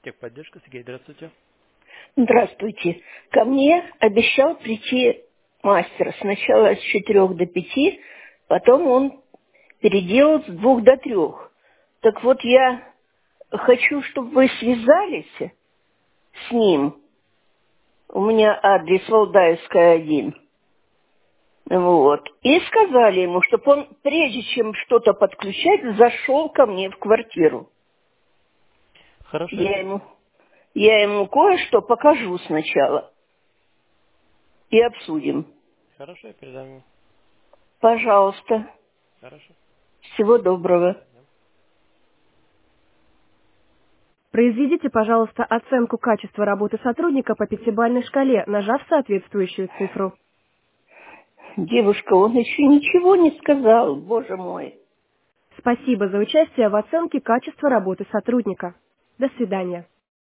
Техподдержка, Сергей, здравствуйте. Здравствуйте. Ко мне обещал прийти мастер. Сначала с 4 до 5, потом он переделал с 2 до 3. Так вот я хочу, чтобы вы связались с ним. У меня адрес Валдаевская, 1. Вот. И сказали ему, чтобы он, прежде чем что-то подключать, зашел ко мне в квартиру. Хорошо, Я ему кое-что покажу сначала и обсудим. хорошо, я передам ему. Пожалуйста. Хорошо. Всего доброго. Произведите, пожалуйста, оценку качества работы сотрудника по пятибалльной шкале, нажав соответствующую цифру. Девушка, он еще ничего не сказал, боже мой. Спасибо за участие в оценке качества работы сотрудника. До свидания.